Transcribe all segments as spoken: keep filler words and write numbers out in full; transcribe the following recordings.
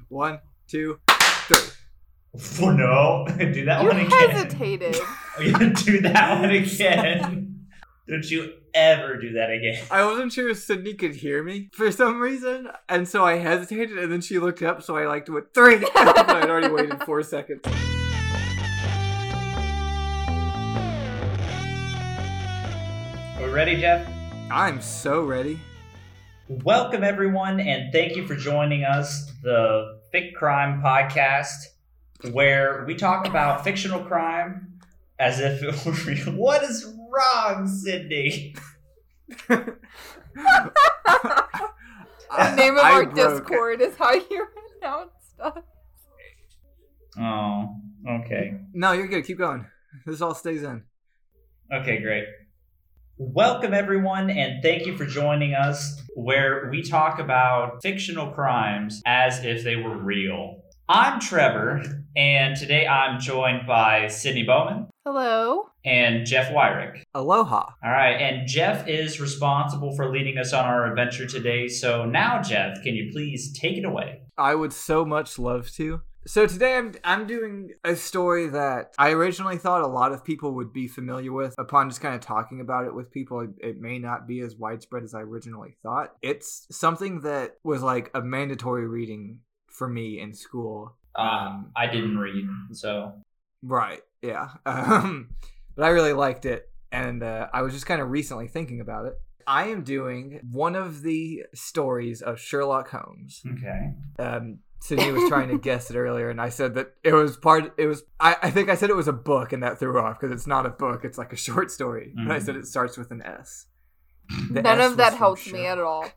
One, two, three. Oh, no. Do that You one again. hesitated. Oh, yeah, do that one again. Don't you ever do that again. I wasn't sure if Sydney could hear me for some reason, and so I hesitated, and then she looked up, so I like went three. But I'd already waited four seconds. Are we ready, Jeff? I'm so ready. Welcome, everyone, and thank you for joining us, the Fic Crime Podcast, where we talk about fictional crime as if it were real. What is wrong, Sydney? The name of I our broke. Discord is how you pronounce stuff. Oh, okay. No, you're good. Keep going. This all stays in. Okay, great. Welcome, everyone, and thank you for joining us, where we talk about fictional crimes as if they were real. I'm Trevor, and today I'm joined by Sydney Bowman Hello. and Jeff Wyrick. Aloha. All right, and Jeff is responsible for leading us on our adventure today. So now, Jeff, can you please take it away? I would so much love to. So today I'm I'm doing a story that I originally thought a lot of people would be familiar with. Upon just kind of talking about it with people, it, it may not be as widespread as I originally thought. It's something that was like a mandatory reading for me in school. Uh, Um, I didn't read, so... Right, yeah. Um, but I really liked it, and uh, I was just kind of recently thinking about it. I am doing one of the stories of Sherlock Holmes. Okay. Um, Sydney was trying to guess it earlier, and I said that it was part. It was. I, I think I said it was a book, and that threw her off because it's not a book. It's like a short story. Mm-hmm. But I said it starts with an S. The None S of that was from helps me at Sherlock.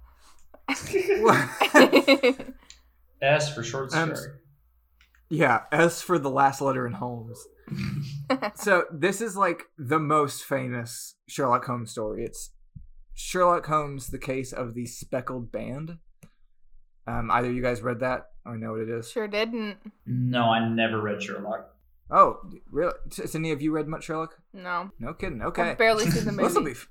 all. S for short story. Um, Yeah, S for the last letter in Holmes. So this is like the most famous Sherlock Holmes story. It's Sherlock Holmes, the case of the speckled band. Um, either of you guys read that or know what it is? Sure didn't. No, I never read Sherlock. Oh, really? Sydney, have you read much Sherlock? No. No kidding. Okay. I've barely seen the movie. This'll be f-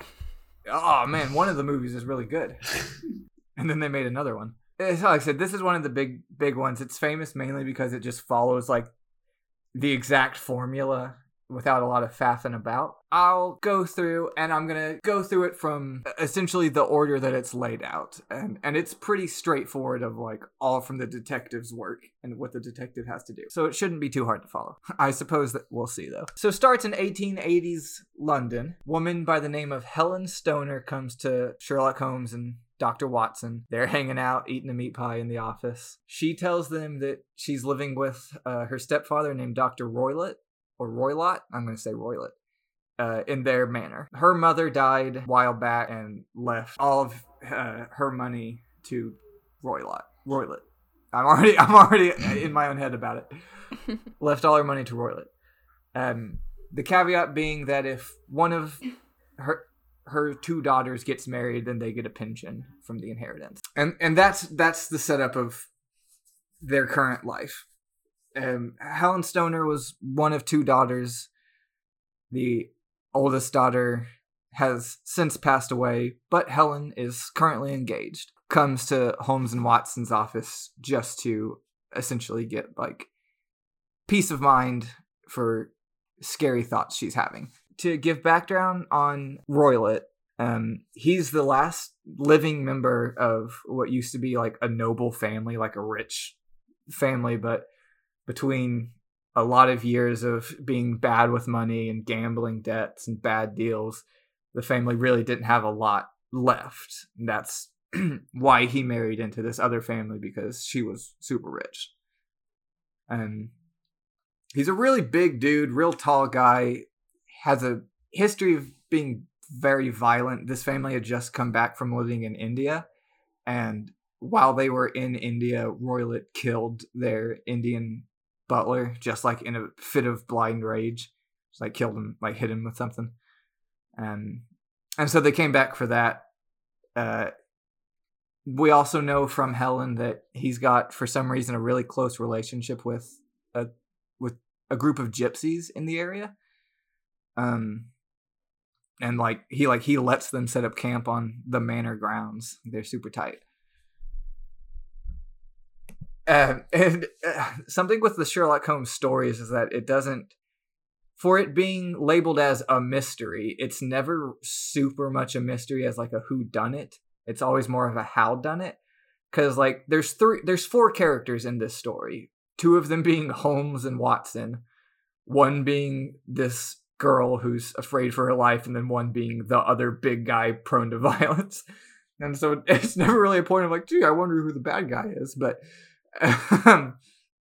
Oh man, one of the movies is really good, and then they made another one. It's, like I said, this is one of the big, big ones. It's famous mainly because it just follows like the exact formula without a lot of faffing about. I'll go through, and I'm gonna go through it from essentially the order that it's laid out, and and it's pretty straightforward of like all from the detective's work and what the detective has to do. So it shouldn't be too hard to follow. I suppose that we'll see though. So starts in eighteen eighties London. Woman by the name of Helen Stoner comes to Sherlock Holmes and Doctor Watson. They're hanging out, eating a meat pie in the office. She tells them that she's living with uh, her stepfather named Doctor Roylott, or Roylott, I'm going to say Roylott, uh, in their manor. Her mother died a while back and left all of uh, her money to Roylott. Roylott. I'm already, I'm already in my own head about it. Left all her money to Roylott. Um, the caveat being that if one of her her two daughters gets married, then they get a pension from the inheritance. And and that's that's the setup of their current life. Um, Helen Stoner was one of two daughters. The oldest daughter has since passed away, but Helen is currently engaged. Comes to Holmes and Watson's office just to essentially get like peace of mind for scary thoughts she's having. To give background on Roylott, um, he's the last living member of what used to be like a noble family, like a rich family, but between a lot of years of being bad with money and gambling debts and bad deals, the family really didn't have a lot left. And that's why he married into this other family, because she was super rich. And he's a really big dude, real tall guy, has a history of being very violent. This family had just come back from living in India, and while they were in India, Roylott killed their Indian butler, just like in a fit of blind rage. Just like killed him, like hit him with something. And and so they came back for that. Uh, we also know from Helen that he's got, for some reason, a really close relationship with a with a group of gypsies in the area. Um, and like he like he lets them set up camp on the manor grounds. They're super tight. Uh, and uh, something with the Sherlock Holmes stories is that it doesn't, for it being labeled as a mystery, it's never super much a mystery as like a whodunit. It's always more of a howdunit. Because like there's three, there's four characters in this story. Two of them being Holmes and Watson, one being this girl who's afraid for her life, and then one being the other big guy prone to violence. And so it's never really a point of like, gee, I wonder who the bad guy is. But um,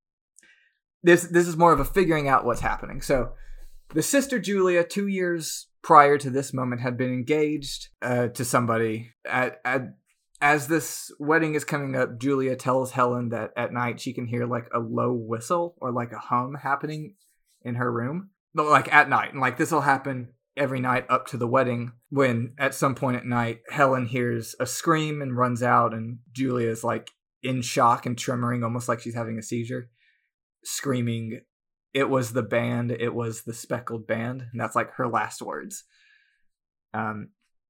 this this is more of a figuring out what's happening. So the sister Julia, two years prior to this moment, had been engaged uh, to somebody. At, at as this wedding is coming up, Julia tells Helen that at night she can hear like a low whistle or like a hum happening in her room, but like at night, and like this will happen every night up to the wedding, when at some point at night Helen hears a scream and runs out, and Julia's like in shock and tremoring, almost like she's having a seizure, screaming, "It was the band, it was the speckled band," and that's like her last words. Um,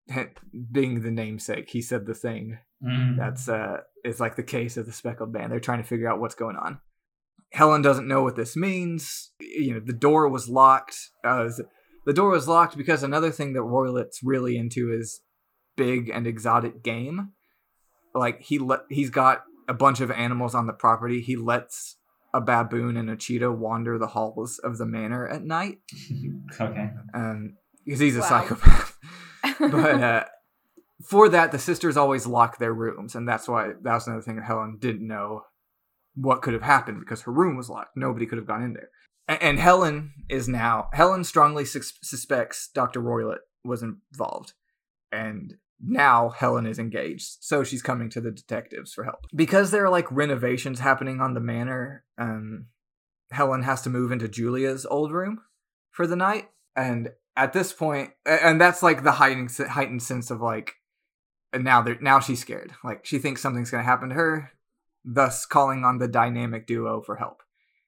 being the namesake, he said the thing. Mm. That's uh, it's like the case of the speckled band. They're trying to figure out what's going on. Helen doesn't know what this means. You know, the door was locked. Uh, the door was locked because another thing that Roylett's really into is big and exotic game. Like he let, he's got a bunch of animals on the property. He lets a baboon and a cheetah wander the halls of the manor at night. Okay. Um, because he's a Wow. psychopath. But uh, for that, the sisters always lock their rooms, and that's why that was another thing that Helen didn't know what could have happened, because her room was locked. Nobody could have gone in there. And, and Helen is now, Helen strongly sus- suspects Doctor Roylett was involved. And now Helen is engaged, so she's coming to the detectives for help. Because there are like renovations happening on the manor, um, Helen has to move into Julia's old room for the night. And at this point, and that's like the heightened, heightened sense of like, and now they're, now she's scared. Like she thinks something's going to happen to her, thus calling on the dynamic duo for help.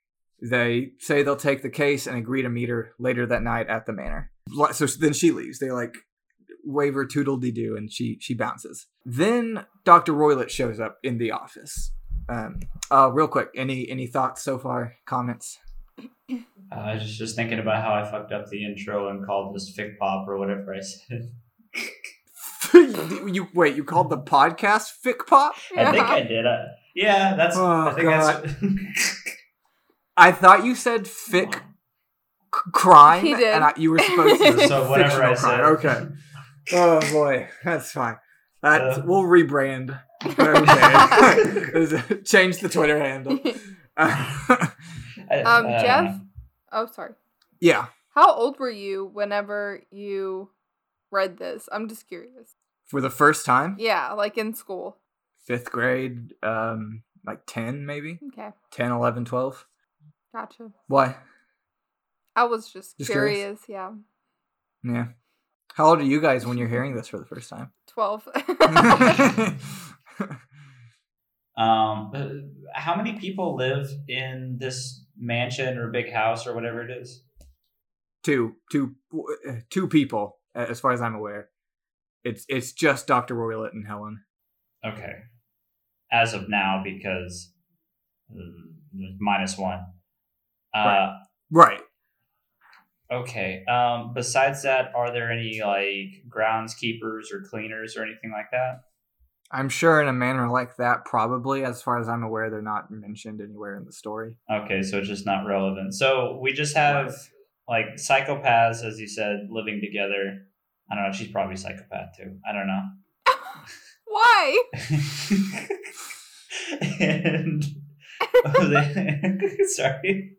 They say they'll take the case and agree to meet her later that night at the manor. So then she leaves. They like wave her toodle-dee-doo, and she she bounces. Then Doctor Roylett shows up in the office. Um, uh, real quick, any any thoughts so far? Comments? Uh, I was just thinking about how I fucked up the intro and called this Fic Pop or whatever I said. you wait, you called the podcast Fic Pop? I think I did. I, yeah, that's. Oh, I think God. that's. I thought you said fic c- crime, He did. and I, you were supposed to say So whatever I fictional said. crime. Okay. Oh boy, that's fine. That Uh. we'll rebrand. Okay. Change the Twitter handle. I- Um, I don't Jeff? know. Oh, sorry. Yeah, How old were you whenever you read this? I'm just curious. for the first time, Yeah, like in school. fifth grade, um, like ten maybe, Okay, ten, eleven, twelve. gotcha. Why? I was just, Just curious. curious? Yeah, Yeah. How old are you guys when you're hearing this for the first time? twelve. Um, uh, how many people live in this mansion or big house or whatever it is? two, two, uh, two people, uh, as far as I'm aware. It's it's just Doctor Roylett and Helen. Okay. As of now, because uh, minus one. Uh, Right. Okay. Um, besides that, are there any like groundskeepers or cleaners or anything like that? I'm sure in a manner like that, probably. As far as I'm aware, they're not mentioned anywhere in the story. Okay, so it's just not relevant. So we just have Right. like psychopaths, as you said, living together. I don't know. She's probably a psychopath too. I don't know. Why? and oh, they, sorry.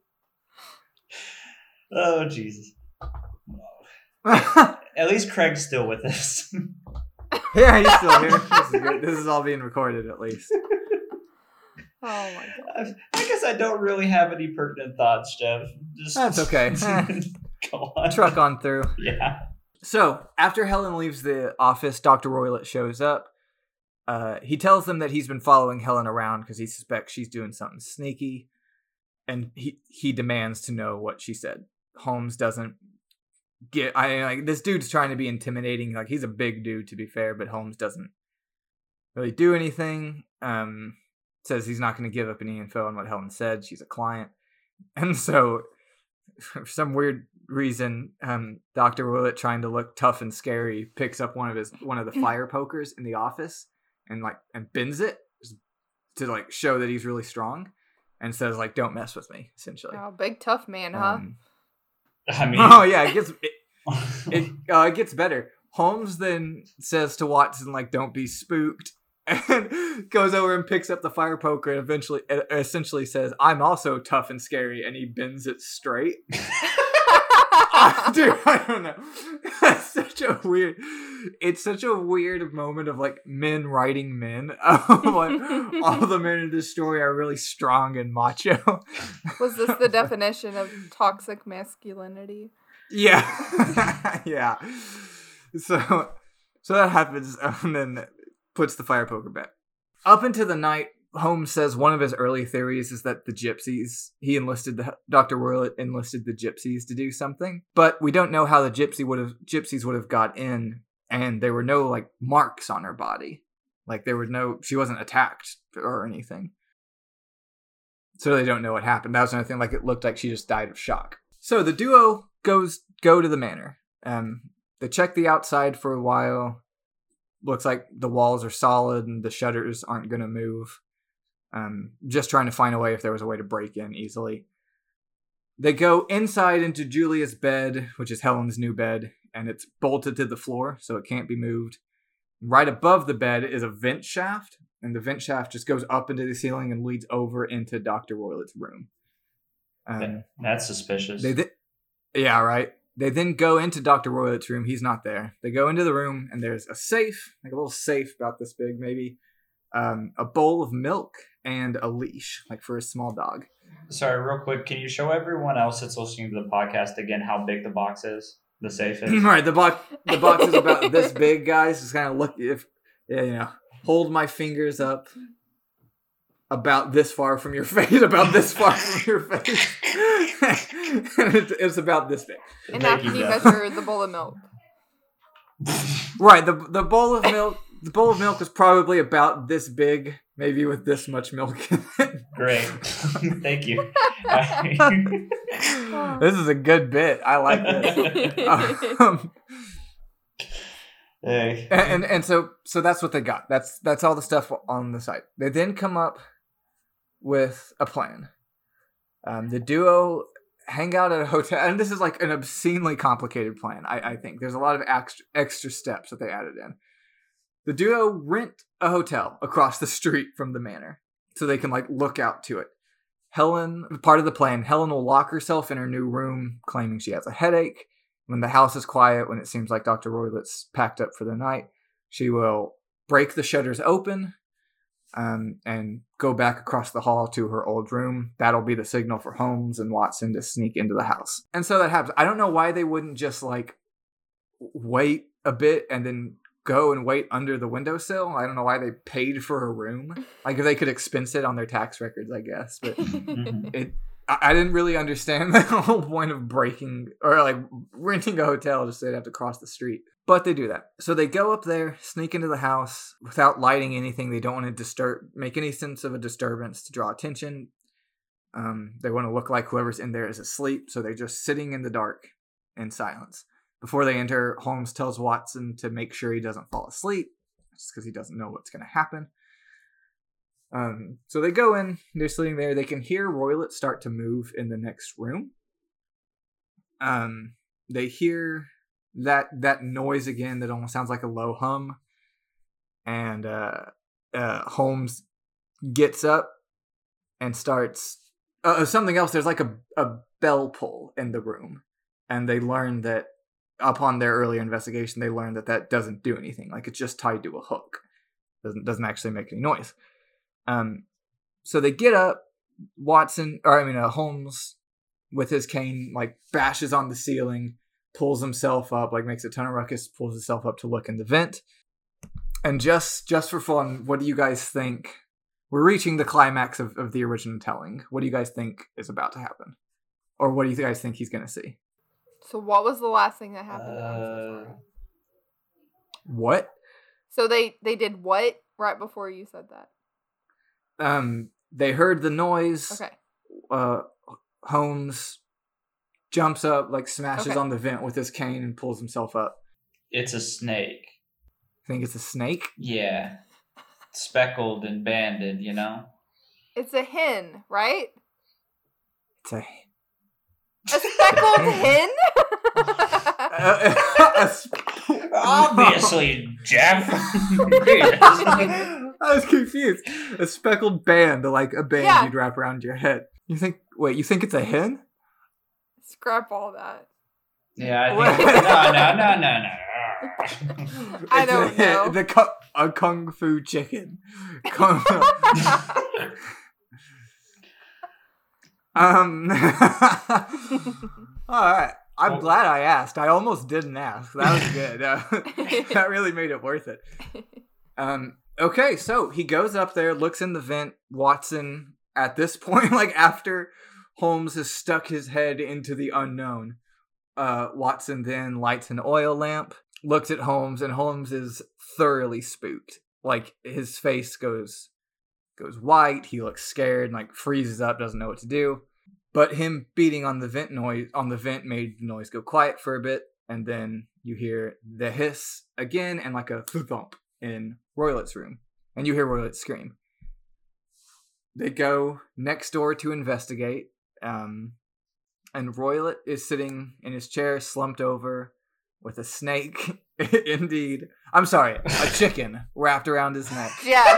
Oh Jesus! Yeah, At least Craig's still with us. he's still here. This is good. This is all being recorded, at least. Oh my god. I guess I don't really have any pertinent thoughts, Jeff. Just That's okay. Go on. Truck on through. Yeah. So, after Helen leaves the office, Doctor Roylett shows up. Uh, he tells them that he's been following Helen around because he suspects she's doing something sneaky. And he, he demands to know what she said. Holmes doesn't get... I like this dude's trying to be intimidating. Like, he's a big dude, to be fair, but Holmes doesn't really do anything. Um, says he's not going to give up any info on what Helen said. She's a client. And so, for some weird reason, um, Doctor Willett, trying to look tough and scary, picks up one of his one of the fire pokers in the office and like and bends it to like show that he's really strong, and says like, "Don't mess with me." Essentially, Oh, big tough man, huh? Um, I mean, oh yeah, it gets it it, uh, it gets better. Holmes then says to Watson like, "Don't be spooked," and goes over and picks up the fire poker and eventually uh, essentially says, "I'm also tough and scary," and he bends it straight. Dude, I don't know. That's such a weird. It's such a weird moment of like men writing men. Um, like, all the men in this story are really strong and macho. Was this the definition of toxic masculinity? Yeah, yeah. So, so that happens, and then puts the fire poker back. Up into the night, Holmes says one of his early theories is that the gypsies, he enlisted the Doctor Willett enlisted the gypsies to do something, but we don't know how the gypsy would have gypsies would have got in, and there were no like marks on her body, like there were no, she wasn't attacked or anything, so they don't know what happened. That was another thing. Like it looked like she just died of shock. So the duo goes go to the manor. Um, they check the outside for a while. Looks like the walls are solid and the shutters aren't going to move. Um, just trying to find a way if there was a way to break in easily. They go inside into Julia's bed, which is Helen's new bed, and it's bolted to the floor, so it can't be moved. Right above the bed is a vent shaft, and the vent shaft just goes up into the ceiling and leads over into Doctor Willett's room. Um, That's suspicious. They th- yeah, right. They then go into Doctor Willett's room. He's not there. They go into the room, and there's a safe, like a little safe about this big, maybe. Um, a bowl of milk and a leash, like for a small dog. Sorry, real quick, can you show everyone else that's listening to the podcast again how big the box is? The safe is? All right, the box the box is about this big, guys. Just kind of look, if yeah, you know, hold my fingers up about this far from your face, about this far from your face. And it's, it's about this big. And Thank after you you, measure the bowl of milk. Right, the the bowl of milk. The bowl of milk is probably about this big, maybe with this much milk in it. Great. Thank you. This is a good bit. I like this. Um, hey. and, and and so so that's what they got. That's that's all the stuff on the site. They then come up with a plan. Um, the duo hang out at a hotel, and this is like an obscenely complicated plan. I, I think there's a lot of extra extra steps that they added in. The duo rent a hotel across the street from the manor so they can like look out to it. Helen, part of the plan, Helen will lock herself in her new room, claiming she has a headache. When the house is quiet, when it seems like Doctor Willett's packed up for the night, she will break the shutters open um, and go back across the hall to her old room. That'll be the signal for Holmes and Watson to sneak into the house. And so that happens. I don't know why they wouldn't just like wait a bit and then go and wait under the windowsill. I don't know why they paid for a room. Like if they could expense it on their tax records, I guess. But it, I, I didn't really understand the whole point of breaking or like renting a hotel just so they'd have to cross the street. But they do that. So they go up there, sneak into the house without lighting anything. They don't want to disturb, make any sense of a disturbance to draw attention. Um, they want to look like whoever's in there is asleep. So they're just sitting in the dark in silence. Before they enter, Holmes tells Watson to make sure he doesn't fall asleep, just because he doesn't know what's going to happen. Um, so they go in, they're sitting there, they can hear Roylott start to move in the next room. Um, they hear that that noise again that almost sounds like a low hum. And uh, uh, Holmes gets up and starts... Uh, something else, there's like a, a bell pull in the room. And they learn that upon their earlier investigation, they learned that that doesn't do anything. Like it's just tied to a hook. Doesn't doesn't actually make any noise. Um, so they get up. Watson, or I mean, uh, Holmes, with his cane, like bashes on the ceiling, pulls himself up, like makes a ton of ruckus, pulls himself up to look in the vent. And just just for fun, what do you guys think? We're reaching the climax of, of the original telling. What do you guys think is about to happen? Or what do you guys think he's going to see? So what was the last thing that happened? Uh, What? So they, they did what right before you said that? Um, they heard the noise. Okay. Uh, Holmes jumps up, like smashes Okay. on the vent with his cane and pulls himself up. It's a snake. Think it's a snake? Yeah. Speckled and banded, you know? It's a hen, right? It's a, A speckled hen? a, a sp- Obviously, Jeff. I was confused. A speckled band, like a band Yeah. you'd wrap around your head. You think? Wait, you think it's a hen? Scrap all that. Yeah, I think. No, no, no, no, no. I It's don't a, know. The cu- a kung fu chicken. Kung- um. All right. I'm Well- glad I asked. I almost didn't ask. That was good. Uh, that really made it worth it. Um. Okay, so he goes up there, looks in the vent. Watson, at this point, like after Holmes has stuck his head into the unknown, uh, Watson then lights an oil lamp, looks at Holmes, and Holmes is thoroughly spooked. Like his face goes goes white. He looks scared, and like freezes up, doesn't know what to do. But him beating on the vent noise on the vent made the noise go quiet for a bit, and then you hear the hiss again and like a thump in Roylett's room, and you hear Roylett scream. They go next door to investigate, um, and Roylett is sitting in his chair, slumped over, with a snake. Indeed, I'm sorry, a chicken wrapped around his neck. Jeff.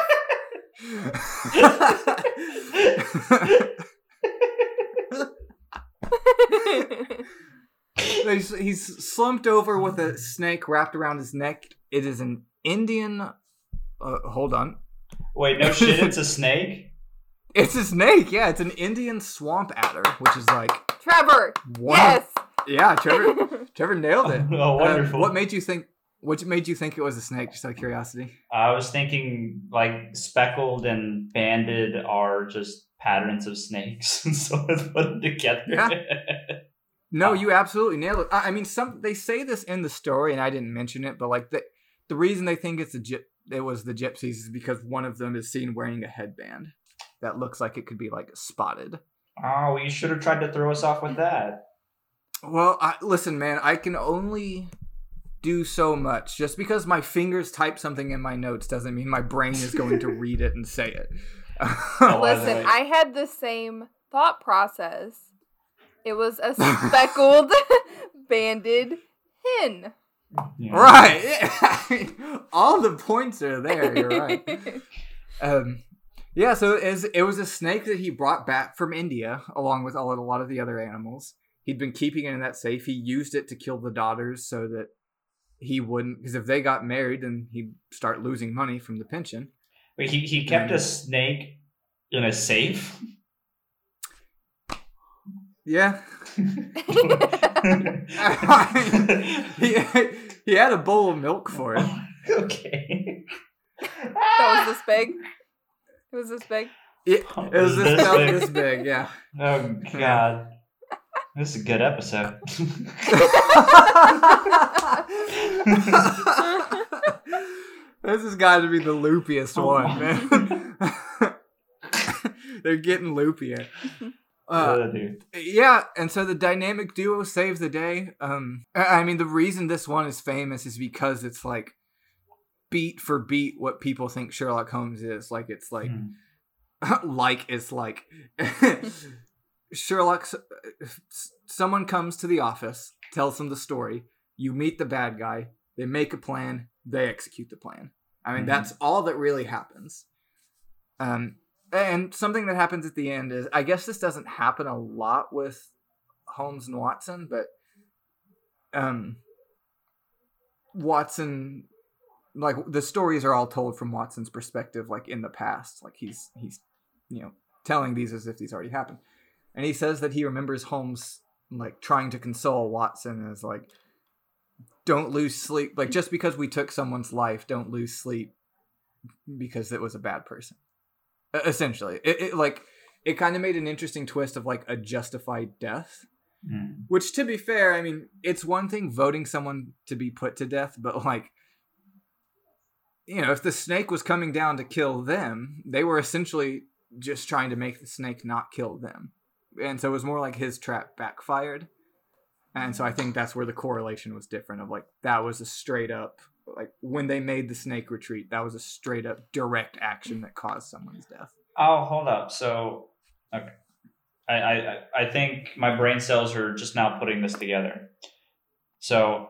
he's, he's slumped over with a snake wrapped around his neck. It is an Indian. Uh, hold on. Wait, no shit, it's a snake? It's a snake. Yeah, it's an Indian swamp adder, which is like Trevor. one. Yes. Yeah, Trevor. Trevor nailed it. Oh, wonderful. Uh, what made you think? What made you think it was a snake? Just out of curiosity. I was thinking, like, speckled and banded are just patterns of snakes, so I put them together. Yeah. No, Oh. you absolutely nailed it. I I mean, some they say this in the story, and I didn't mention it, but like the the reason they think it's a gyp- it was the gypsies is because one of them is seen wearing a headband that looks like it could be like spotted. Oh, you should have tried to throw us off with that. Well, I, listen, man, I can only do so much. Just because my fingers type something in my notes doesn't mean my brain is going to read it and say it. Oh, by the Listen, way. I had the same thought process. It was a speckled, banded hen. Yeah. Right. Yeah. All the points are there. You're right. Um, yeah, so it, is, it was a snake that he brought back from India, along with all, a lot of the other animals. He'd been keeping it in that safe. He used it to kill the daughters so that he wouldn't, because if they got married, then he'd start losing money from the pension. Wait, he, he kept a snake in a safe? Yeah. he, he had a bowl of milk for it. Okay. That was this big. It was this big. It, it was this, This about big. this big, yeah. Oh, God. This is a good episode. This has got to be the loopiest Oh one, my- man. They're getting loopier. Uh, Oh, dude. yeah, and so the dynamic duo saves the day. Um, I I mean, the reason this one is famous is because it's like beat for beat what people think Sherlock Holmes is. Like it's like, Hmm. like it's like Sherlock. Someone comes to the office, tells them the story. You meet the bad guy. They make a plan. They execute the plan. I mean, Mhm. that's all that really happens. Um, and something that happens at the end is, I guess this doesn't happen a lot with Holmes and Watson, but um, Watson, like the stories are all told from Watson's perspective, like in the past. Like he's he's, you know, telling these as if these already happened, and he says that he remembers Holmes like trying to console Watson as like, don't lose sleep. Like just because we took someone's life, don't lose sleep because it was a bad person. Essentially, it, it like it kind of made an interesting twist of like a justified death. Hmm. Which, to be fair, I mean, it's one thing voting someone to be put to death, but like, you know, if the snake was coming down to kill them, they were essentially just trying to make the snake not kill them. And so it was more like his trap backfired. And so I think that's where the correlation was different of like, that was a straight up, like when they made the snake retreat, that was a straight up direct action that caused someone's death. Oh, hold up. So, okay. I, I, I think my brain cells are just now putting this together. So,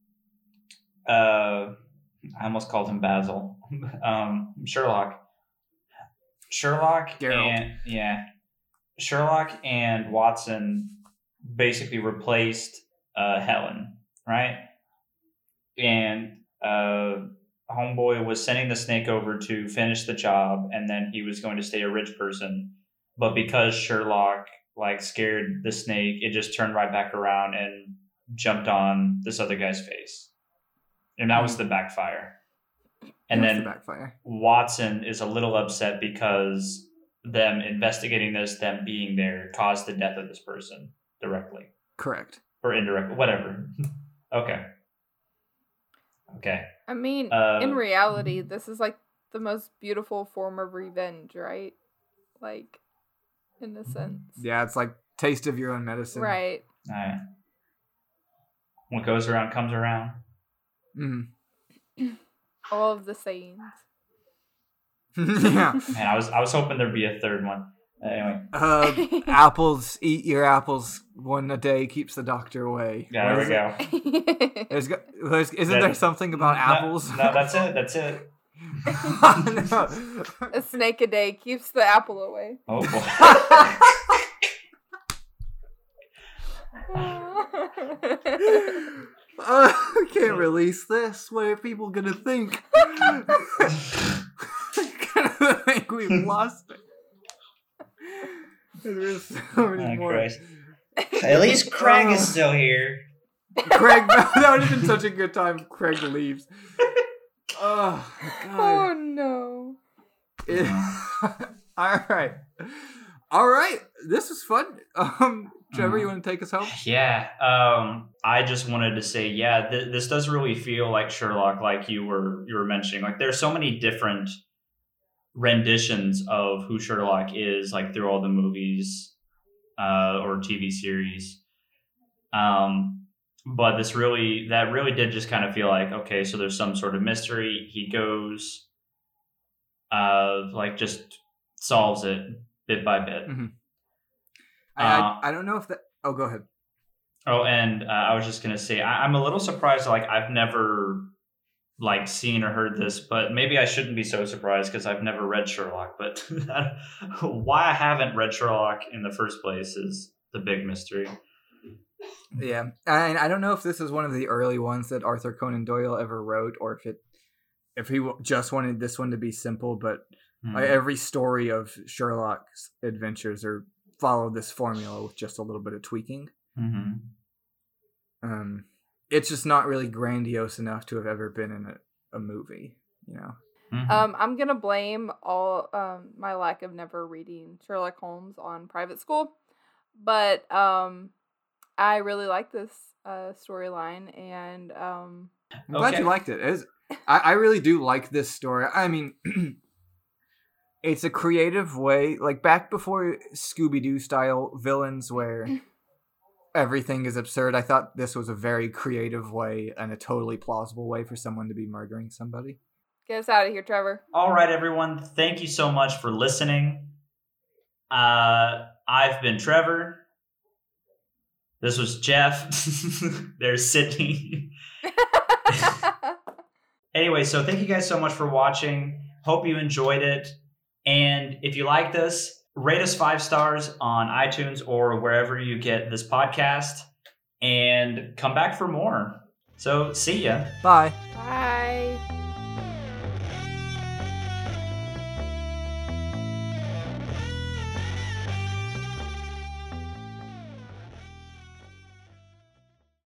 uh, I almost called him Basil. um, Sherlock. Sherlock Geralt. and yeah, Sherlock and Watson basically replaced uh, Helen, right? And uh, Homeboy was sending the snake over to finish the job, and then he was going to stay a rich person. But because Sherlock like scared the snake, it just turned right back around and jumped on this other guy's face, and that was the backfire. And That's then the backfire. Watson is a little upset because them investigating this, them being there, caused the death of this person directly. Correct. Or indirectly, whatever. Okay. Okay. I mean, Uh, in reality, this is like the most beautiful form of revenge, right? Like, in a sense. Yeah, it's like taste of your own medicine. Right. Alright. What goes around comes around. Mm. All of the sayings. Yeah. Man, I was I was hoping there'd be a third one. Anyway. Uh, apples, eat your apples. One a day keeps the doctor away. Yeah, What there is we it? go. There's, go- there's, isn't That- there something about No, apples? No, that's it. That's it. No. A snake a day keeps the apple away. Oh boy. Uh, I can't release this. What are people gonna think? They're gonna think we've lost it. There's so many Oh, more. Christ. At least Craig Uh, is still here. Craig, that would have been such a good time if Craig leaves. Oh, Oh God. no. All right. All right. This was fun. Um, Trevor, you want to take us home? Yeah, um, I just wanted to say, yeah, th- this does really feel like Sherlock, like you were you were mentioning. Like, there's so many different renditions of who Sherlock is, like through all the movies uh, or T V series. Um, but this really, that really did just kind of feel like, okay, so there's some sort of mystery. He goes, uh, like, just solves it bit by bit. Mm-hmm. Uh, I, I I don't know if that. Oh, go ahead. Oh, and uh, I was just gonna say I, I'm a little surprised. Like, I've never like seen or heard this, but maybe I shouldn't be so surprised because I've never read Sherlock. But why I haven't read Sherlock in the first place is the big mystery. Yeah, and I don't know if this is one of the early ones that Arthur Conan Doyle ever wrote, or if it if he w- just wanted this one to be simple. But Hmm. like, every story of Sherlock's adventures are follow this formula with just a little bit of tweaking. Mm-hmm. Um, it's just not really grandiose enough to have ever been in a, a movie, you know. Mm-hmm. Um, I'm gonna blame all um my lack of never reading Sherlock Holmes on private school, but um, I really like this uh storyline, and um, I'm glad Okay. you liked it. It is, I, I really do like this story. I mean, it's a creative way, like back before Scooby-Doo style villains where everything is absurd. I thought this was a very creative way and a totally plausible way for someone to be murdering somebody. get us out of here, Trevor. All right, everyone. Thank you so much for listening. Uh, I've been Trevor. This was Jeff. There's Sydney. Anyway, so thank you guys so much for watching. Hope you enjoyed it. And if you liked us, rate us five stars on iTunes or wherever you get this podcast. And come back for more. So, see ya. Bye. Bye.